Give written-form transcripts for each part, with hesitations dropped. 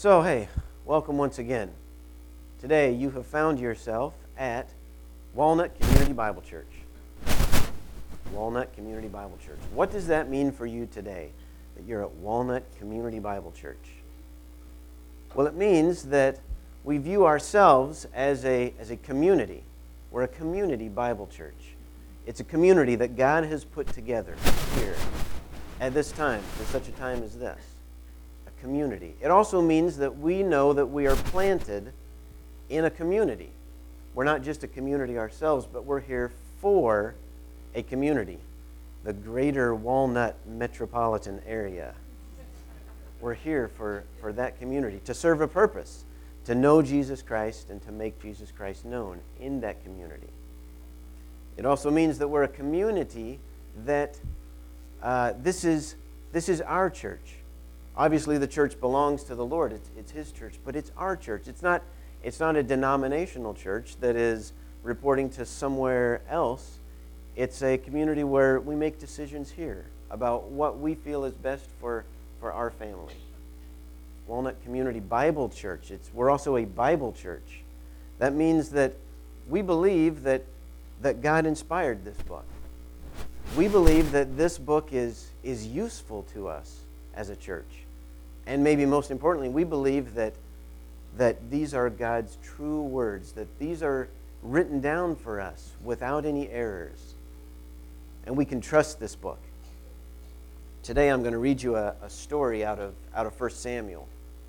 So, hey, welcome once again. Today you have found yourself at Walnut Community Bible Church. Walnut Community Bible Church. What does that mean for you today, that you're at Walnut Community Bible Church? Well, it means that we view ourselves as a community. We're a community Bible church. It's a community that God has put together here at this time, for such a time as this. A community. It also means that we know that we are planted in a community. We're not just a community ourselves, but we're here for a community, the greater Walnut metropolitan area. We're here for that community, to serve a purpose, to know Jesus Christ and to make Jesus Christ known in that community. It also means that we're a community that this is our church. Obviously, the church belongs to the Lord. It's His church, but it's our church. It's not a denominational church that is reporting to somewhere else. It's a community where we make decisions here about what we feel is best for our family. Walnut Community Bible Church. We're also a Bible church. That means that we believe that God inspired this book. We believe that this book is useful to us as a church. And maybe most importantly, we believe that these are God's true words, that these are written down for us without any errors. And we can trust this book. Today I'm going to read you a story out of 1 Samuel.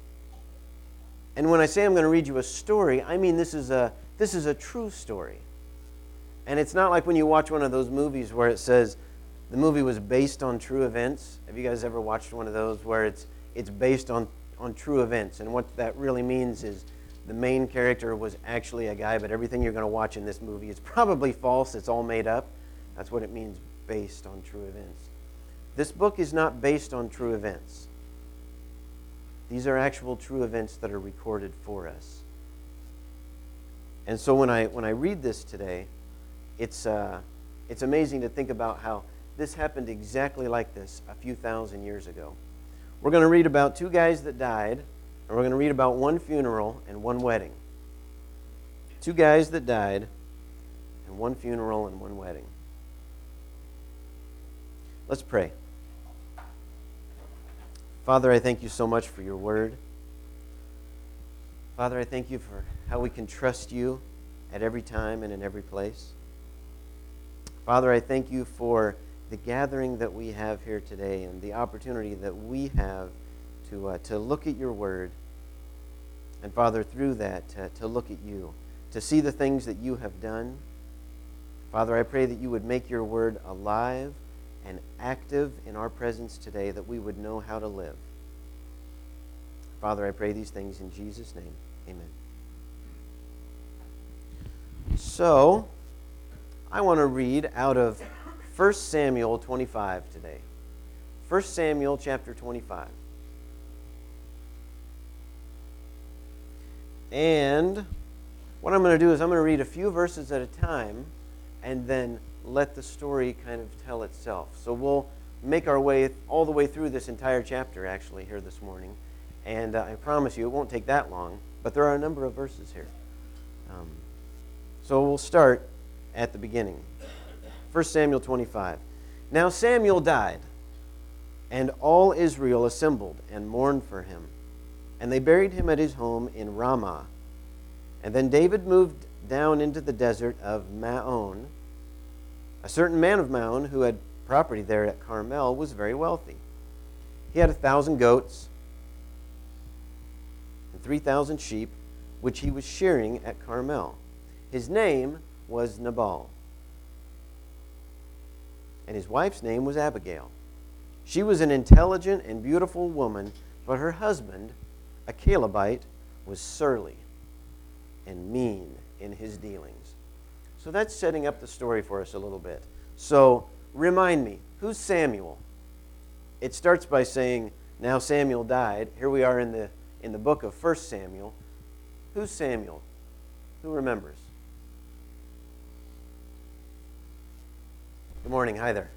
And when I say I'm going to read you a story, I mean this is a true story. And it's not like when you watch one of those movies where it says the movie was based on true events. Have you guys ever watched one of those where it's based on true events? And what that really means is the main character was actually a guy, but everything you're going to watch in this movie is probably false. It's all made up. That's what it means, based on true events. This book is not based on true events. These are actual true events that are recorded for us. And so when I read this today, it's amazing to think about how this happened exactly like this a few thousand years ago. We're going to read about two guys that died, and we're going to read about one funeral and one wedding. Two guys that died, and one funeral and one wedding. Let's pray. Father, I thank you so much for your word. Father, I thank you for how we can trust you at every time and in every place. Father, I thank you for the gathering that we have here today and the opportunity that we have to look at your word. And Father, through that, to look at you, to see the things that you have done. Father, I pray that you would make your word alive and active in our presence today, that we would know how to live. Father, I pray these things in Jesus' name. Amen. So, I want to read out of 1 Samuel 25 today. 1 Samuel chapter 25. And what I'm going to do is I'm going to read a few verses at a time and then let the story kind of tell itself. So we'll make our way all the way through this entire chapter actually here this morning. And I promise you it won't take that long, but there are a number of verses here. So we'll start at the beginning. 1 Samuel 25. Now Samuel died, and all Israel assembled and mourned for him. And they buried him at his home in Ramah. And then David moved down into the desert of Maon. A certain man of Maon, who had property there at Carmel, was very wealthy. He had 1,000 goats and 3,000 sheep, which he was shearing at Carmel. His name was Nabal, and his wife's name was Abigail. She was an intelligent and beautiful woman, but her husband, a Calebite, was surly and mean in his dealings. So that's setting up the story for us a little bit. So remind me, who's Samuel? It starts by saying, now Samuel died. Here we are in the book of 1 Samuel. Who's Samuel? Who remembers? Good morning. Hi there.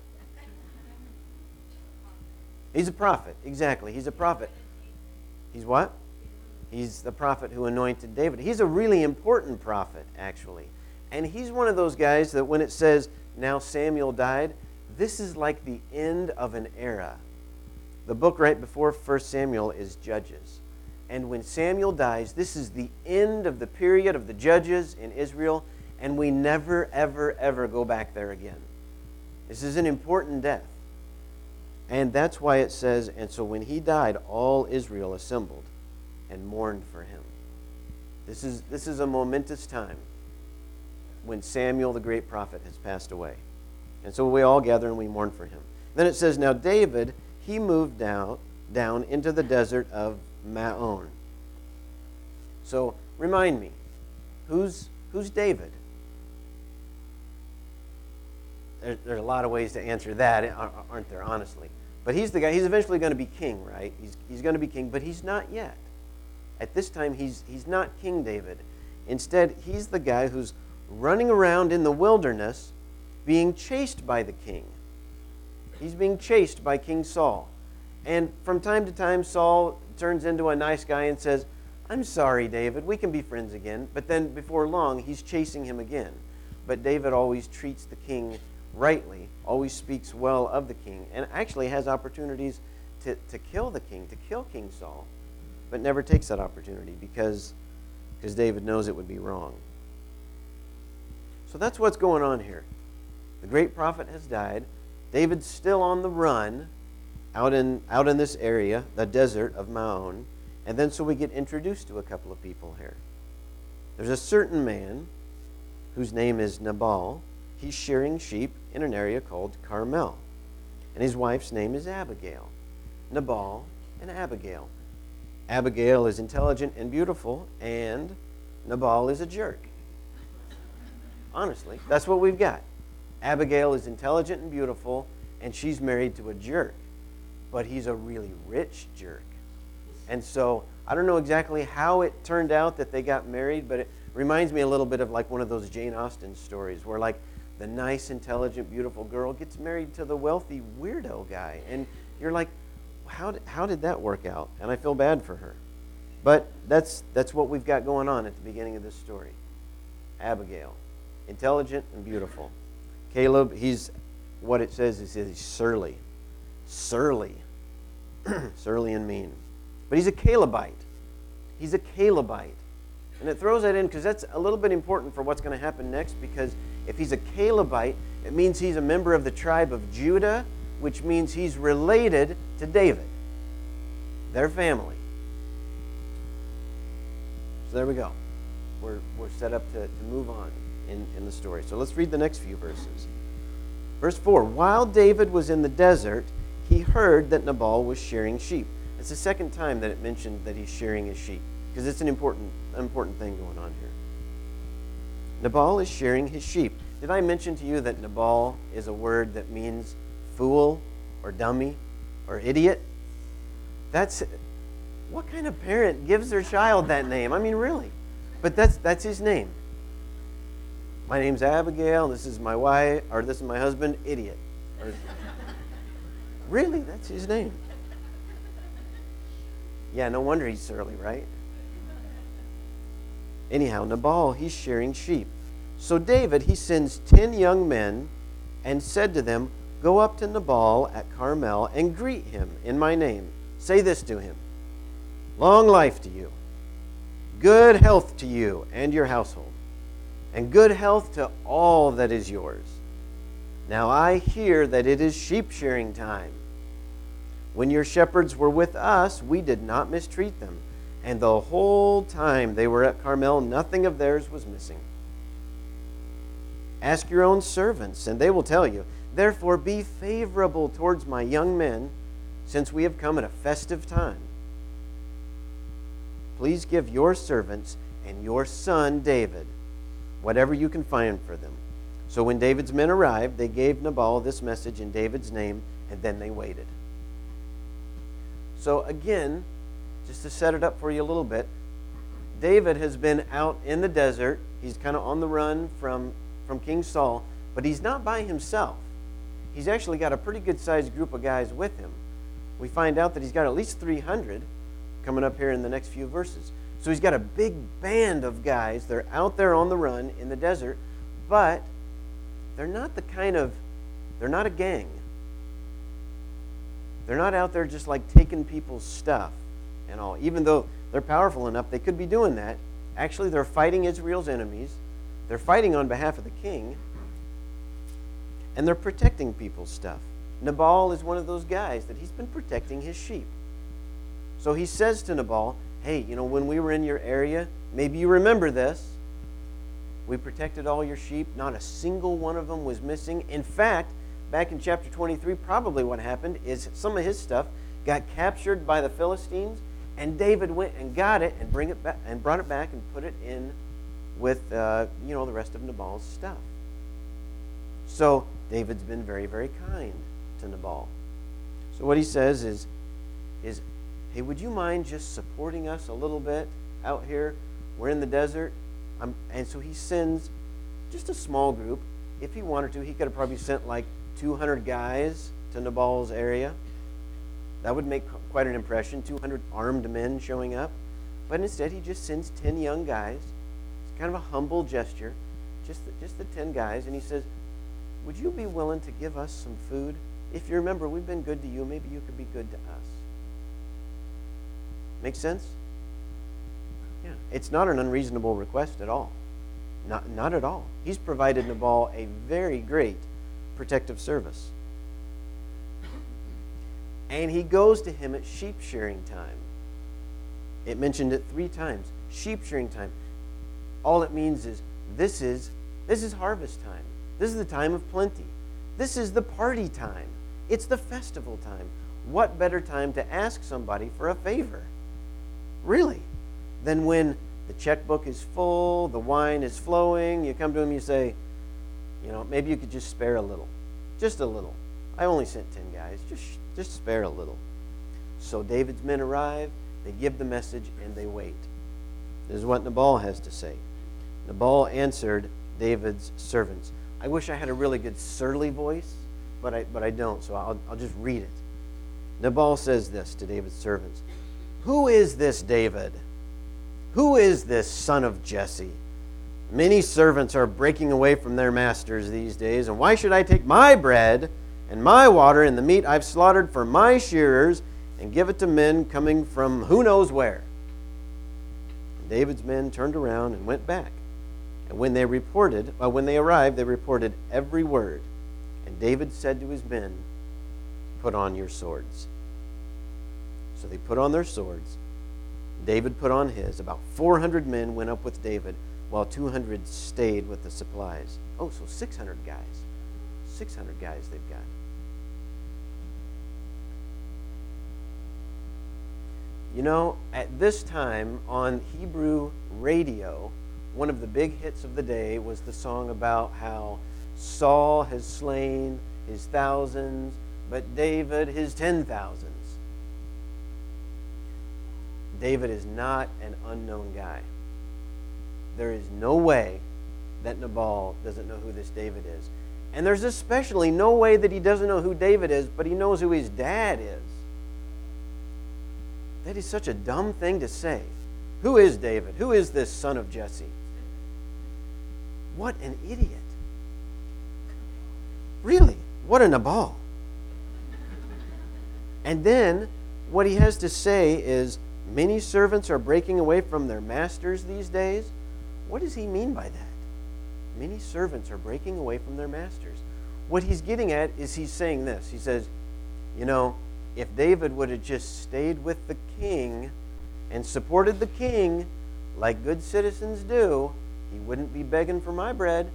He's a prophet. Exactly. He's a prophet. He's what? He's the prophet who anointed David. He's a really important prophet, actually. And he's one of those guys that when it says, now Samuel died, this is like the end of an era. The book right before 1 Samuel is Judges. And when Samuel dies, this is the end of the period of the judges in Israel, and we never, ever, ever go back there again. This is an important death. And that's why it says, and so when he died, all Israel assembled and mourned for him. This is a momentous time when Samuel, the great prophet, has passed away. And so we all gather and we mourn for him. Then it says, now David, he moved down into the desert of Maon. So remind me, who's David? There's a lot of ways to answer that, aren't there, honestly? But he's the guy, he's eventually going to be king, right? He's going to be king, but he's not yet. At this time, he's not King David. Instead, he's the guy who's running around in the wilderness being chased by the king. He's being chased by King Saul. And from time to time, Saul turns into a nice guy and says, I'm sorry, David, we can be friends again. But then before long, he's chasing him again. But David always treats the king rightly, always speaks well of the king, and actually has opportunities to kill the king, to kill King Saul, but never takes that opportunity because David knows it would be wrong. So that's what's going on here. The great prophet has died. David's still on the run out in this area, the desert of Maon. And then so we get introduced to a couple of people here. There's a certain man whose name is Nabal. He's shearing sheep in an area called Carmel. And his wife's name is Abigail. Nabal and Abigail. Abigail is intelligent and beautiful, and Nabal is a jerk. Honestly, that's what we've got. Abigail is intelligent and beautiful, and she's married to a jerk. But he's a really rich jerk. And so I don't know exactly how it turned out that they got married, but it reminds me a little bit of like one of those Jane Austen stories where like the nice, intelligent, beautiful girl gets married to the wealthy weirdo guy. And you're like, how did that work out? And I feel bad for her. But that's what we've got going on at the beginning of this story. Abigail, intelligent and beautiful. Caleb, what it says is he's surly. Surly. Surly and mean. But he's a Calebite. He's a Calebite. And it throws that in because that's a little bit important for what's going to happen next, because if he's a Calebite, it means he's a member of the tribe of Judah, which means he's related to David, their family. So there we go. We're set up to move on in the story. So let's read the next few verses. Verse 4, while David was in the desert, he heard that Nabal was shearing sheep. It's the second time that it mentioned that he's shearing his sheep, because it's an important thing going on here. Nabal is shearing his sheep. Did I mention to you that Nabal is a word that means fool or dummy or idiot? What kind of parent gives their child that name? I mean, really. But that's his name. My name's Abigail, this is my wife, or this is my husband, idiot. Really, that's his name. Yeah, no wonder he's surly, right? Anyhow, Nabal, he's shearing sheep. So David, he sends 10 young men and said to them, go up to Nabal at Carmel and greet him in my name. Say this to him, long life to you, good health to you and your household, and good health to all that is yours. Now I hear that it is sheep shearing time. When your shepherds were with us, we did not mistreat them, and the whole time they were at Carmel, nothing of theirs was missing. Ask your own servants, and they will tell you. Therefore be favorable towards my young men, since we have come at a festive time. Please give your servants and your son David whatever you can find for them. So when David's men arrived, they gave Nabal this message in David's name, and then they waited. So again, just to set it up for you a little bit, David has been out in the desert. He's kind of on the run from King Saul, but he's not by himself. He's actually got a pretty good-sized group of guys with him. We find out that he's got at least 300 coming up here in the next few verses. So he's got a big band of guys. They're out there on the run in the desert, but they're not a gang. They're not out there just like taking people's stuff and all. Even though they're powerful enough, they could be doing that. Actually, they're fighting Israel's enemies. They're fighting on behalf of the king. And they're protecting people's stuff. Nabal is one of those guys that he's been protecting his sheep. So he says to Nabal, hey, when we were in your area, maybe you remember this. We protected all your sheep. Not a single one of them was missing. In fact, back in chapter 23, probably what happened is some of his stuff got captured by the Philistines, and David went and got it and brought it back and put it in with the rest of Nabal's stuff. So David's been very, very kind to Nabal. So what he says is, hey, would you mind just supporting us a little bit out here? We're in the desert. And so he sends just a small group. If he wanted to, he could have probably sent like 200 guys to Nabal's area. That would make quite an impression, 200 armed men showing up. But instead, he just sends 10 young guys. It's kind of a humble gesture, just the 10 guys. And he says, would you be willing to give us some food? If you remember, we've been good to you. Maybe you could be good to us. Make sense? Yeah. It's not an unreasonable request at all. Not at all. He's provided Nabal a very great protective service. And he goes to him at sheep shearing time. It mentioned it 3 times. Sheep shearing time. All it means is this is harvest time. This is the time of plenty. This is the party time. It's the festival time. What better time to ask somebody for a favor? Really? Than when the checkbook is full, the wine is flowing, you come to him, you say, maybe you could just spare a little. Just a little. I only sent 10 guys. Just spare a little. So David's men arrive, they give the message, and they wait. This is what Nabal has to say. Nabal answered David's servants. I wish I had a really good surly voice, but I don't, so I'll just read it. Nabal says this to David's servants. Who is this David? Who is this son of Jesse? Many servants are breaking away from their masters these days, and why should I take my bread and my water and the meat I've slaughtered for my shearers and give it to men coming from who knows where? And David's men turned around and went back. And when they arrived, they reported every word. And David said to his men, put on your swords. So they put on their swords. David put on his. About 400 men went up with David, while 200 stayed with the supplies. Oh, so 600 guys. 600 guys they've got. At this time on Hebrew radio, one of the big hits of the day was the song about how Saul has slain his thousands, but David his 10,000s. David is not an unknown guy. There is no way that Nabal doesn't know who this David is. And there's especially no way that he doesn't know who David is, but he knows who his dad is. That is such a dumb thing to say. Who is David? Who is this son of Jesse? What an idiot. Really, what a Nabal. And then what he has to say is, many servants are breaking away from their masters these days. What does he mean by that? Many servants are breaking away from their masters. What he's getting at is he's saying this. He says, if David would have just stayed with the king and supported the king like good citizens do, he wouldn't be begging for my bread.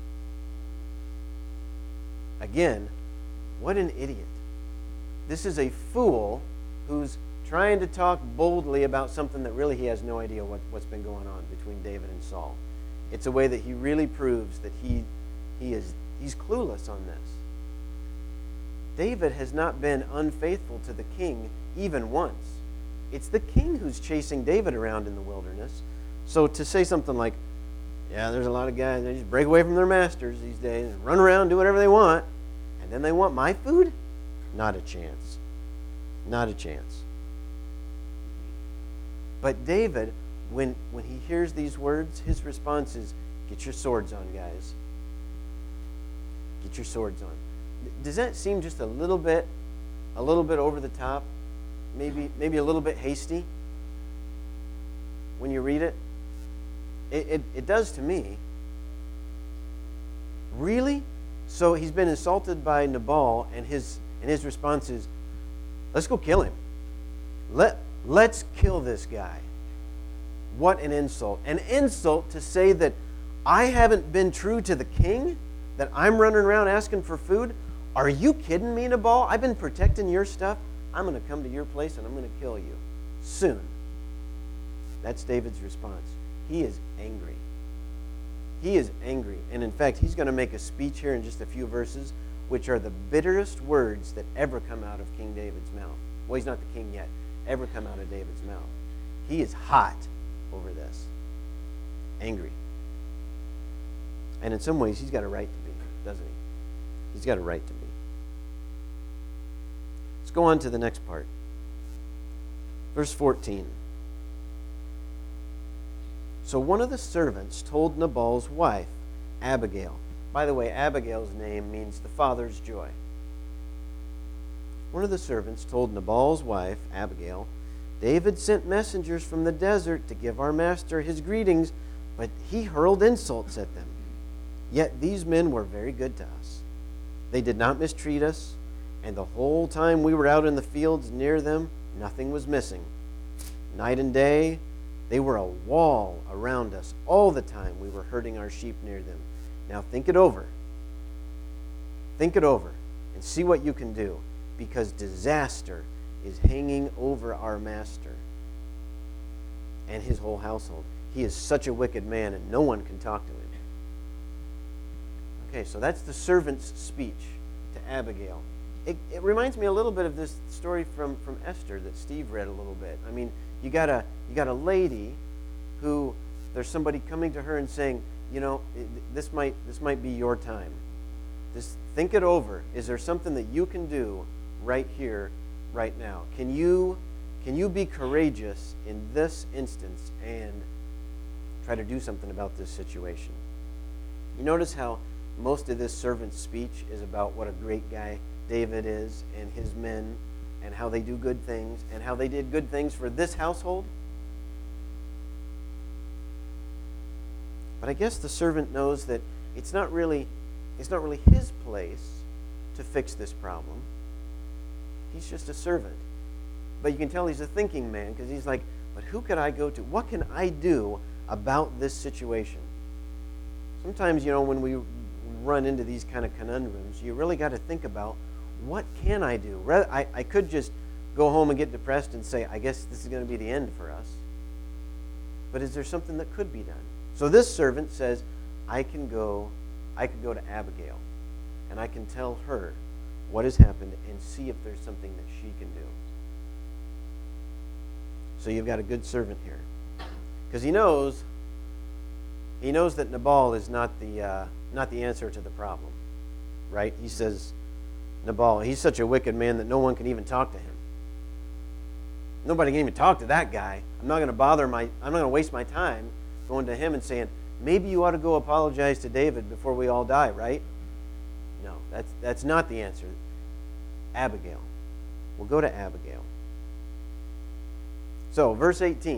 Again, what an idiot. This is a fool who's trying to talk boldly about something that really he has no idea what's been going on between David and Saul. It's a way that he really proves that he's clueless on this. David has not been unfaithful to the king even once. It's the king who's chasing David around in the wilderness. So to say something like, yeah, there's a lot of guys, they just break away from their masters these days and run around, do whatever they want, and then they want my food? Not a chance. Not a chance. But David, when he hears these words, his response is, get your swords on, guys. Get your swords on. Does that seem just a little bit over the top? Maybe a little bit hasty when you read it? It does to me. Really? So he's been insulted by Nabal, and his response is, let's go kill him. Let's kill this guy. What an insult. An insult to say that I haven't been true to the king, that I'm running around asking for food. Are you kidding me, Nabal? I've been protecting your stuff. I'm going to come to your place and I'm going to kill you soon. That's David's response. He is angry. He is angry. And in fact, he's going to make a speech here in just a few verses, which are the bitterest words that ever come out of King David's mouth. Well, he's not the king yet. Ever come out of David's mouth. He is hot over this. Angry. And in some ways, he's got a right to be, doesn't he? He's got a right to be. Let's go on to the next part. Verse 14. So one of the servants told Nabal's wife, Abigail. By the way, Abigail's name means the father's joy. One of the servants told Nabal's wife, Abigail, David sent messengers from the desert to give our master his greetings, but he hurled insults at them. Yet these men were very good to us. They did not mistreat us, and the whole time we were out in the fields near them, nothing was missing. Night and day, they were a wall around us all the time we were herding our sheep near them. Now think it over. Think it over and see what you can do, because disaster is hanging over our master and his whole household. He is such a wicked man, and no one can talk to him. Okay, so that's the servant's speech to Abigail. It reminds me a little bit of this story from Esther that Steve read a little bit. I mean, you got a lady who, there's somebody coming to her and saying, you know, this might be your time. Think it over. Is there something that you can do right here, right now? Can you be courageous in this instance and try to do something about this situation? You notice how most of this servant's speech is about what a great guy David is and his men, and how they do good things, and how they did good things for this household. But I guess the servant knows that it's not really his place to fix this problem. He's just a servant. But you can tell he's a thinking man, because he's like, but who could I go to? What can I do about this situation? Sometimes, you know, when we run into these kind of conundrums, you really got to think about, what can I do? I could just go home and get depressed and say, I guess this is going to be the end for us. But is there something that could be done? So this servant says, I could go to Abigail, and I can tell her what has happened and see if there's something that she can do. So you've got a good servant here, because he knows that Nabal is not the answer to the problem, right? He says, Nabal, he's such a wicked man that no one can even talk to him. Nobody can even talk to that guy. I'm not going to waste my time going to him and saying, maybe you ought to go apologize to David before we all die, right? No, that's not the answer. Abigail. We'll go to Abigail. So, verse 18.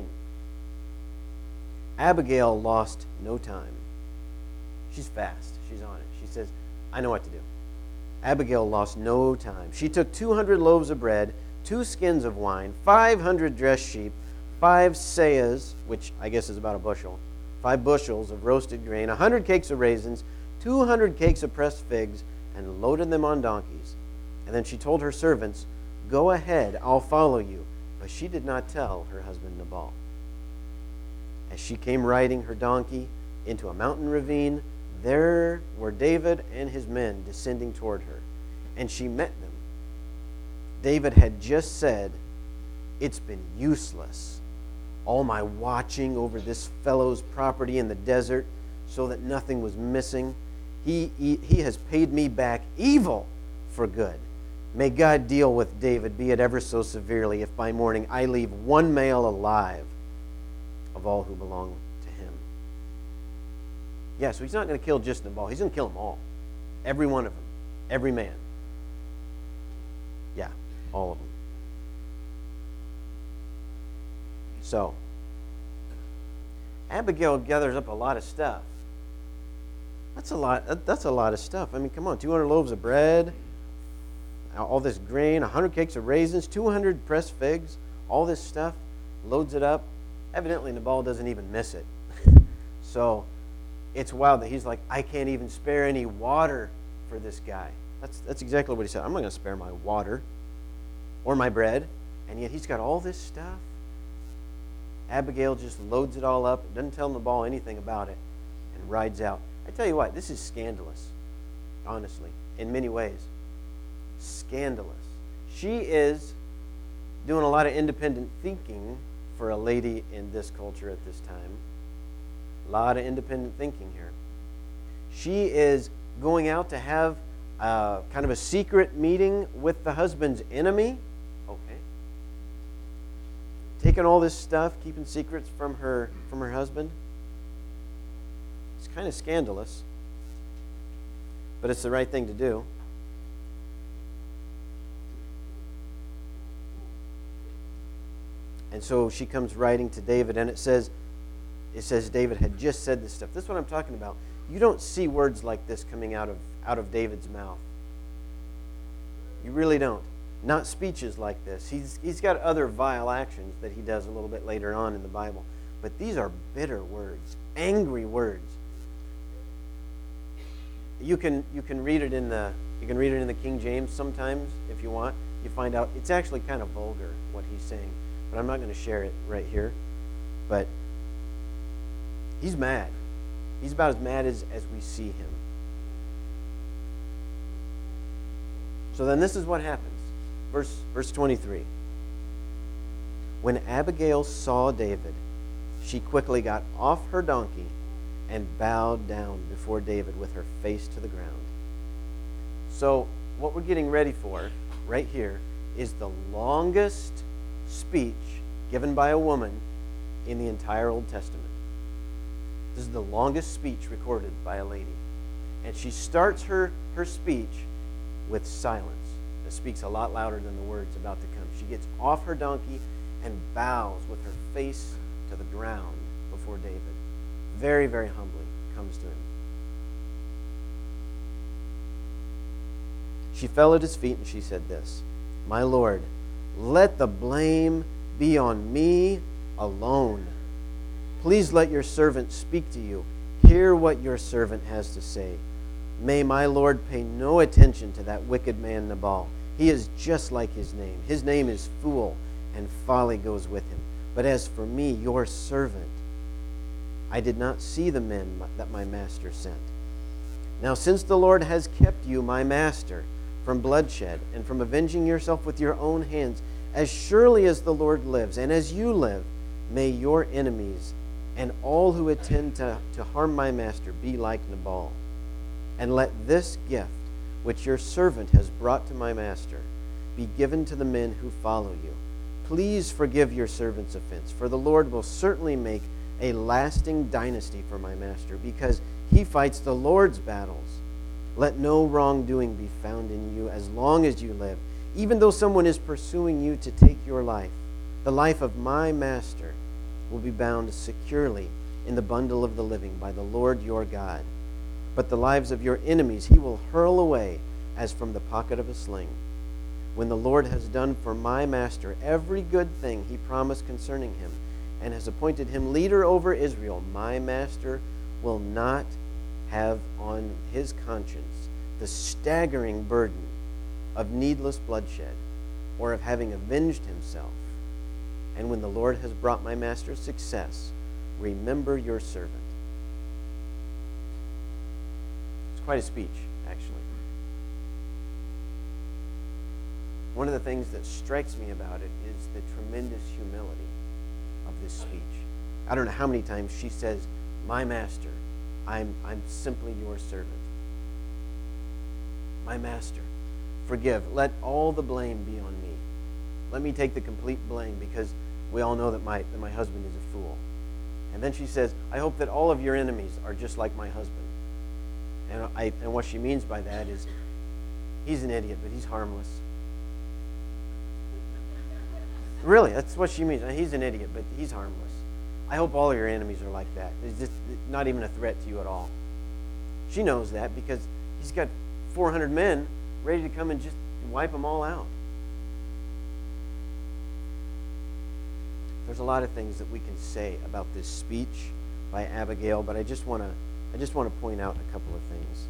Abigail lost no time. She's fast. She's on it. She says, I know what to do. Abigail lost no time. She took 200 loaves of bread, 2 skins of wine, 500 dressed sheep, 5 seahs, which I guess is about a bushel, 5 bushels of roasted grain, 100 cakes of raisins, 200 cakes of pressed figs, and loaded them on donkeys. And then she told her servants, go ahead, I'll follow you. But she did not tell her husband Nabal. As she came riding her donkey into a mountain ravine, there were David and his men descending toward her, and she met them. David had just said, it's been useless, all my watching over this fellow's property in the desert so that nothing was missing. He has paid me back evil for good. May God deal with David, be it ever so severely, if by morning I leave one male alive. of all who belong to him. Yeah, so he's not going to kill just Nabal. He's going to kill them all. Every one of them. Every man. Yeah, all of them. So, Abigail gathers up a lot of stuff. That's a lot of stuff. I mean, come on, 200 loaves of bread, all this grain, 100 cakes of raisins, 200 pressed figs, all this stuff, loads it up. Evidently, Nabal doesn't even miss it. So, it's wild that he's like, I can't even spare any water for this guy. That's exactly what he said. I'm not going to spare my water or my bread. And yet he's got all this stuff. Abigail just loads it all up, doesn't tell Nabal anything about it, and rides out. I tell you what, this is scandalous, honestly, in many ways. Scandalous. She is doing a lot of independent thinking for a lady in this culture at this time. A lot of independent thinking here. She is going out to have kind of a secret meeting with the husband's enemy. Okay. Taking all this stuff, keeping secrets from her husband. It's kind of scandalous, but it's the right thing to do. And so she comes writing to David, and it says David had just said this stuff. This is what I'm talking about. You don't see words like this coming out of David's mouth. You really don't. Not speeches like this. He's got other vile actions that he does a little bit later on in the Bible. But these are bitter words, angry words. You can read it in the King James sometimes if you want. You find out it's actually kind of vulgar what he's saying. But I'm not going to share it right here. But he's mad. He's about as mad as we see him. So then this is what happens. Verse 23. When Abigail saw David, she quickly got off her donkey and bowed down before David with her face to the ground. So what we're getting ready for right here is the longest speech given by a woman in the entire Old Testament. This is the longest speech recorded by a lady. And she starts her speech with silence. It speaks a lot louder than the words about to come. She gets off her donkey and bows with her face to the ground before David. Very, very humbly comes to him. She fell at his feet and she said this, "My Lord, let the blame be on me alone. Please let your servant speak to you. Hear what your servant has to say. May my Lord pay no attention to that wicked man Nabal. He is just like his name. His name is Fool, and folly goes with him. But as for me, your servant, I did not see the men that my master sent. Now since the Lord has kept you, my master, from bloodshed and from avenging yourself with your own hands, as surely as the Lord lives, and as you live, may your enemies and all who intend to harm my master be like Nabal. And let this gift, which your servant has brought to my master, be given to the men who follow you. Please forgive your servant's offense, for the Lord will certainly make a lasting dynasty for my master, because he fights the Lord's battles. Let no wrongdoing be found in you as long as you live. Even though someone is pursuing you to take your life, the life of my master will be bound securely in the bundle of the living by the Lord your God. But the lives of your enemies he will hurl away as from the pocket of a sling. When the Lord has done for my master every good thing he promised concerning him, and has appointed him leader over Israel, my master will not have on his conscience the staggering burden of needless bloodshed, or of having avenged himself. And when the Lord has brought my master success, remember your servant." It's quite a speech, actually. One of the things that strikes me about it is the tremendous humility of this speech. I don't know how many times she says, "My master, I'm simply your servant. My master, forgive. Let all the blame be on me. Let me take the complete blame, because we all know that my husband is a fool. And then she says, I hope that all of your enemies are just like my husband. And what she means by that is, he's an idiot, but he's harmless. Really, that's what she means. He's an idiot, but he's harmless. I hope all of your enemies are like that. It's just not even a threat to you at all. She knows that because he's got 400 men ready to come and just wipe them all out. There's a lot of things that we can say about this speech by Abigail, but I just want to point out a couple of things.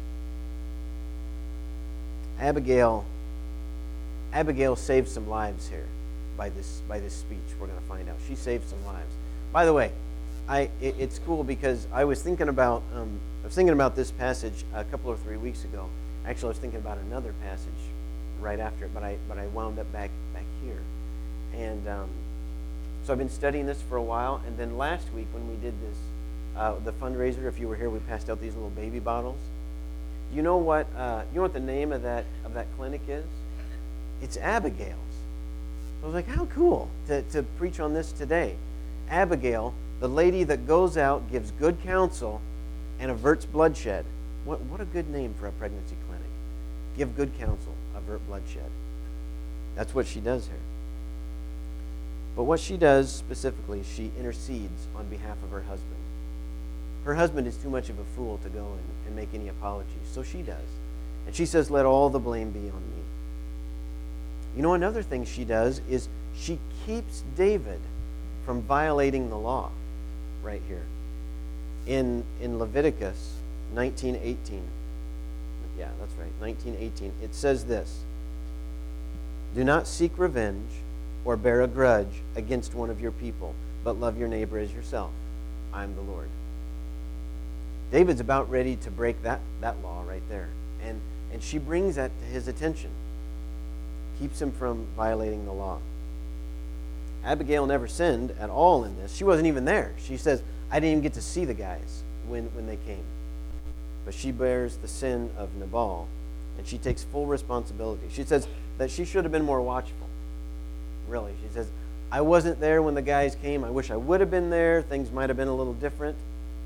Abigail saved some lives here by this speech. We're going to find out she saved some lives. By the way, it's cool because I was thinking about this passage a couple or 3 weeks ago. Actually, I was thinking about another passage right after it, but I wound up back here, and so I've been studying this for a while. And then last week when we did this, the fundraiser, if you were here, we passed out these little baby bottles. You know what the name of that clinic is? It's Abigail's. I was like, how cool to preach on this today. Abigail, the lady that goes out, gives good counsel, and averts bloodshed. What a good name for a pregnancy clinic. Give good counsel, avert bloodshed. That's what she does here. But what she does specifically, she intercedes on behalf of her husband. Her husband is too much of a fool to go and make any apologies, so she does. And she says, let all the blame be on me. You know, another thing she does is she keeps David from violating the law right here. In Leviticus 19:18, yeah, that's right, 19:18, it says this: do not seek revenge or bear a grudge against one of your people, but love your neighbor as yourself. I am the Lord. David's about ready to break that law right there. And she brings that to his attention. Keeps him from violating the law. Abigail never sinned at all in this. She wasn't even there. She says, I didn't even get to see the guys when they came. But she bears the sin of Nabal, and she takes full responsibility. She says that she should have been more watchful. Really. She says, I wasn't there when the guys came. I wish I would have been there. Things might have been a little different.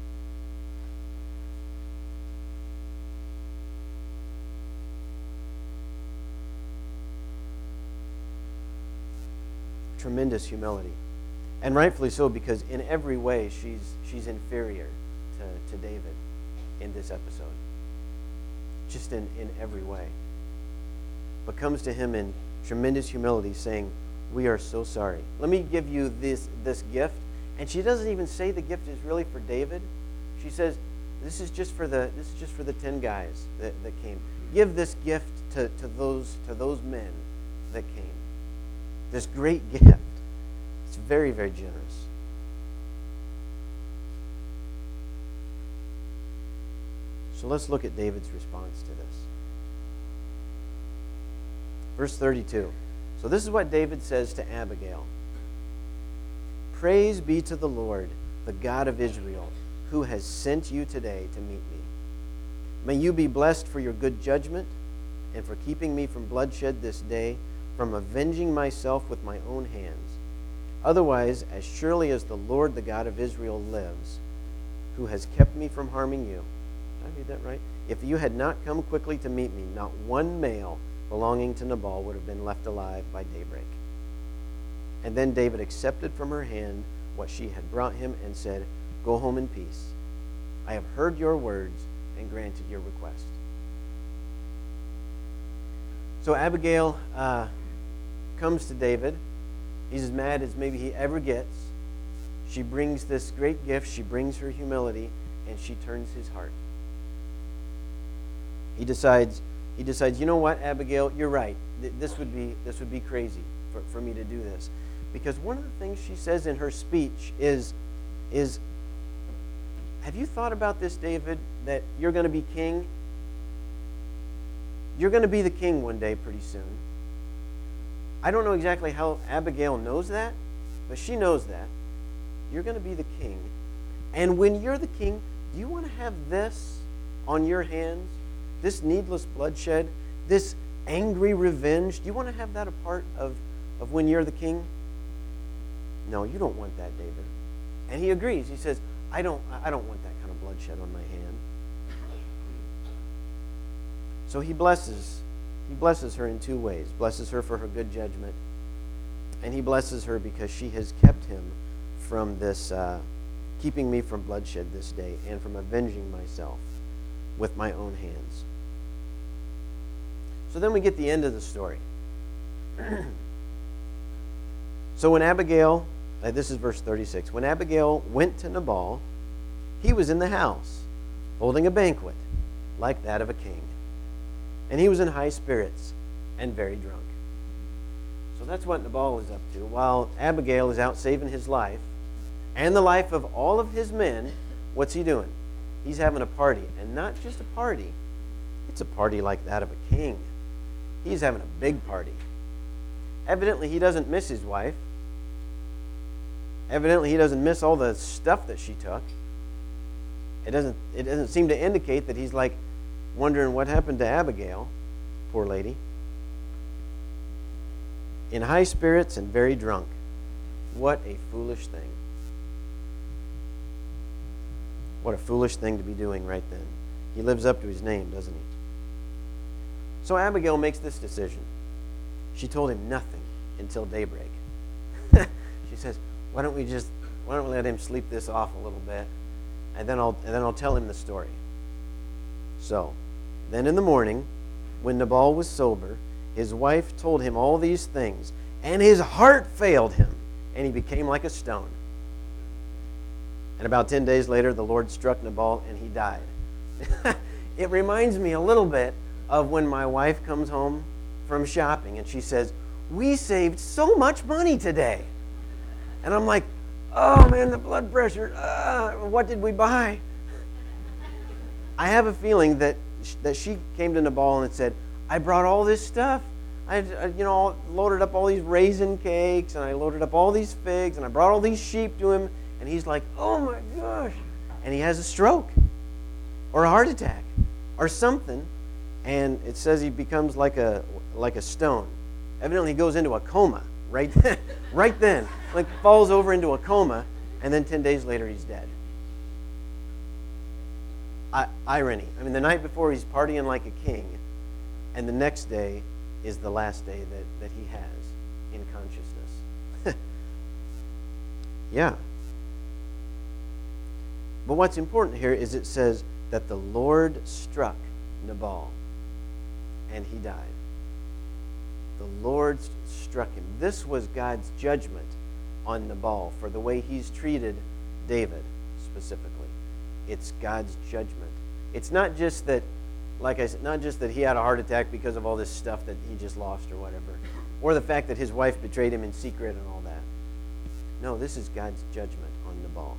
Tremendous humility, and rightfully so, because in every way she's inferior to David in this episode, just in every way, but comes to him in tremendous humility, saying, we are so sorry. Let me give you this gift. And she doesn't even say the gift is really for David. She says, this is just for the 10 guys that came. Give this gift to those men that came. This great gift. It's very, very generous. So let's look at David's response to this. Verse 32. So this is what David says to Abigail. Praise be to the Lord, the God of Israel, who has sent you today to meet me. May you be blessed for your good judgment and for keeping me from bloodshed this day, from avenging myself with my own hands. Otherwise, as surely as the Lord, the God of Israel, lives, who has kept me from harming you. Did I read that right? If you had not come quickly to meet me, not one male belonging to Nabal would have been left alive by daybreak. And then David accepted from her hand what she had brought him and said, go home in peace. I have heard your words and granted your request. So Abigail comes to David. He's as mad as maybe he ever gets. She brings this great gift. She brings her humility, and she turns his heart. He decides, you know what, Abigail, you're right. This would be crazy for me to do this. Because one of the things she says in her speech is have you thought about this, David, that you're going to be king? You're going to be the king one day pretty soon. I don't know exactly how Abigail knows that, but she knows that. You're going to be the king. And when you're the king, do you want to have this on your hands? This needless bloodshed? This angry revenge? Do you want to have that a part of when you're the king? No, you don't want that, David. And he agrees. He says, I don't want that kind of bloodshed on my hand. So he blesses her in two ways. Blesses her for her good judgment, and he blesses her because she has kept him from this, keeping me from bloodshed this day and from avenging myself with my own hands. So then we get the end of the story. So when Abigail, this is verse 36, when Abigail went to Nabal, he was in the house, holding a banquet like that of a king. And he was in high spirits and very drunk. So that's what Nabal is up to. While Abigail is out saving his life and the life of all of his men, what's he doing? He's having a party. And not just a party, it's a party like that of a king. He's having a big party. Evidently, he doesn't miss his wife. Evidently, he doesn't miss all the stuff that she took. It doesn't seem to indicate that he's like wondering what happened to Abigail, poor lady. In high spirits and very drunk. What a foolish thing. What a foolish thing to be doing right then. He lives up to his name, doesn't he? So Abigail makes this decision. She told him nothing until daybreak. She says, why don't we let him sleep this off a little bit, and then I'll tell him the story. So, then in the morning, when Nabal was sober, his wife told him all these things, and his heart failed him, and he became like a stone. And about 10 days later, the Lord struck Nabal, and he died. It reminds me a little bit of when my wife comes home from shopping, and she says, we saved so much money today. And I'm like, oh man, the blood pressure, what did we buy? I have a feeling that she came to Nabal and said, I brought all this stuff. I loaded up all these raisin cakes, and I loaded up all these figs, and I brought all these sheep to him. And he's like, oh my gosh. And he has a stroke or a heart attack or something. And it says he becomes like a stone. Evidently he goes into a coma right then. Like falls over into a coma, and then 10 days later he's dead. Irony. I mean, the night before he's partying like a king, and the next day is the last day that he has in consciousness. Yeah. But what's important here is it says that the Lord struck Nabal, and he died. The Lord struck him. This was God's judgment on Nabal for the way he's treated David specifically. It's God's judgment. It's not just that, like I said, not just that he had a heart attack because of all this stuff that he just lost or whatever, or the fact that his wife betrayed him in secret and all that. No, this is God's judgment on Nabal.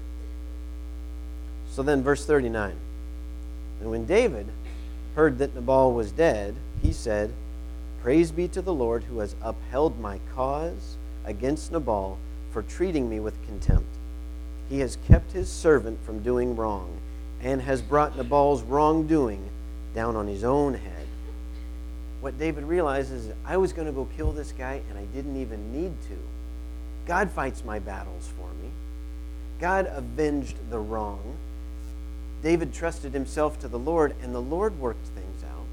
So then verse 39. And when David heard that Nabal was dead, he said, praise be to the Lord who has upheld my cause against Nabal for treating me with contempt. He has kept his servant from doing wrong and has brought Nabal's wrongdoing down on his own head. What David realizes is, I was going to go kill this guy and I didn't even need to. God fights my battles for me. God avenged the wrong. David trusted himself to the Lord, and the Lord worked things out.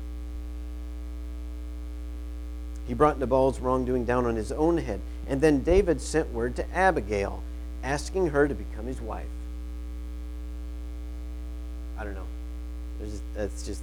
He brought Nabal's wrongdoing down on his own head. And then David sent word to Abigail, asking her to become his wife. I don't know. That's just...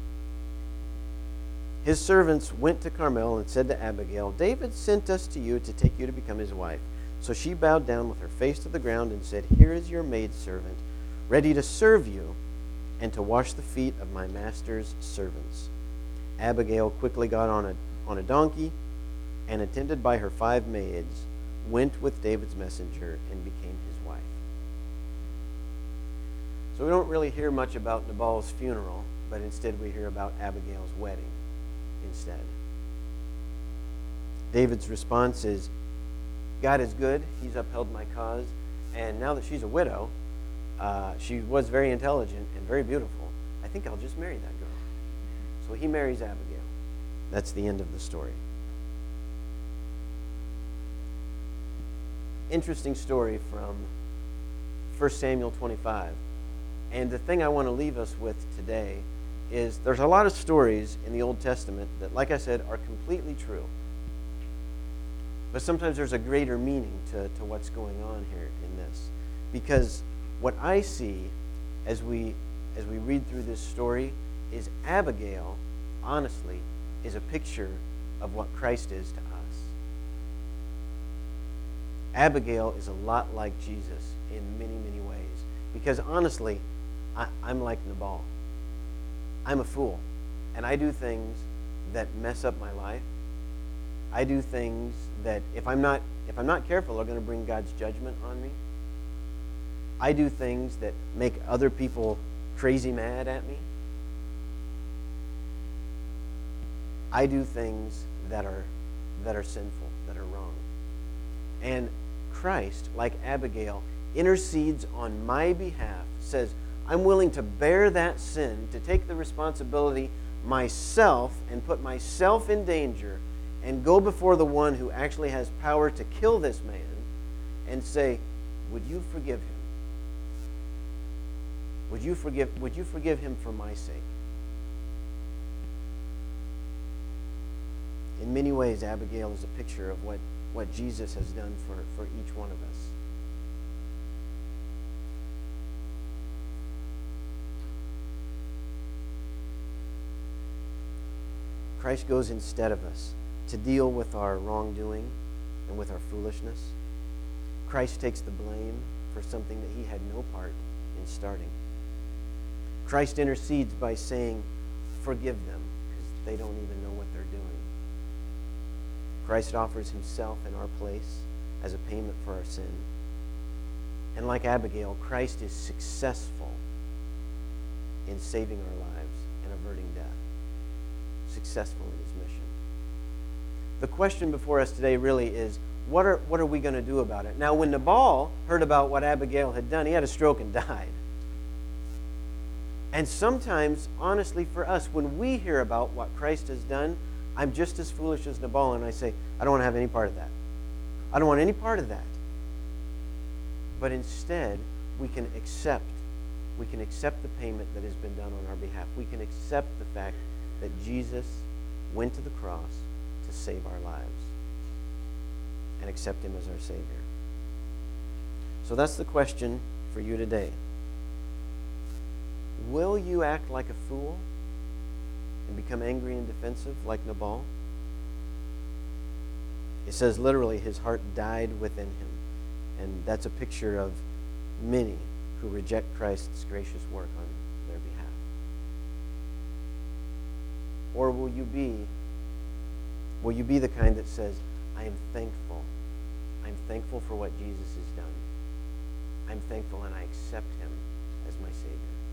His servants went to Carmel and said to Abigail, David sent us to you to take you to become his wife. So she bowed down with her face to the ground and said, here is your maidservant, ready to serve you and to wash the feet of my master's servants. Abigail quickly got on a donkey and, attended by her 5 maids, went with David's messenger and became his wife. So we don't really hear much about Nabal's funeral, but instead we hear about Abigail's wedding instead. David's response is, God is good, he's upheld my cause, and now that she's a widow, she was very intelligent and very beautiful, I think I'll just marry that girl. So he marries Abigail. That's the end of the story. Interesting story 1 Samuel 25. And the thing I want to leave us with today is there's a lot of stories in the Old Testament that, like I said, are completely true. But sometimes there's a greater meaning to what's going on here in this. Because what I see as we read through this story is Abigail, honestly, is a picture of what Christ is to us. Abigail is a lot like Jesus in many, many ways. Because honestly, I'm like Nabal. I'm a fool. And I do things that mess up my life. I do things that if I'm not careful are going to bring God's judgment on me. I do things that make other people crazy mad at me. I do things that are sinful, that are wrong. And Christ, like Abigail, intercedes on my behalf, says, I'm willing to bear that sin, to take the responsibility myself and put myself in danger and go before the one who actually has power to kill this man and say, would you forgive him? Would you forgive him for my sake? In many ways, Abigail is a picture of what Jesus has done for each one of us. Christ goes instead of us to deal with our wrongdoing and with our foolishness. Christ takes the blame for something that he had no part in starting. Christ intercedes by saying, forgive them, because they don't even know what they're doing. Christ offers himself in our place as a payment for our sin. And like Abigail, Christ is successful in saving our lives and averting death. Successful in his mission. The question before us today really is, what are we going to do about it? Now, when Nabal heard about what Abigail had done, he had a stroke and died. And sometimes, honestly, for us, when we hear about what Christ has done, I'm just as foolish as Nabal, and I say, I don't want to have any part of that. I don't want any part of that. But instead, we can accept the payment that has been done on our behalf. We can accept the fact that Jesus went to the cross to save our lives and accept him as our Savior. So that's the question for you today. Will you act like a fool and become angry and defensive like Nabal? It says literally his heart died within him. And that's a picture of many who reject Christ's gracious work on their behalf. Or will you be the kind that says, I am thankful. I'm thankful for what Jesus has done. I'm thankful and I accept him as my Savior.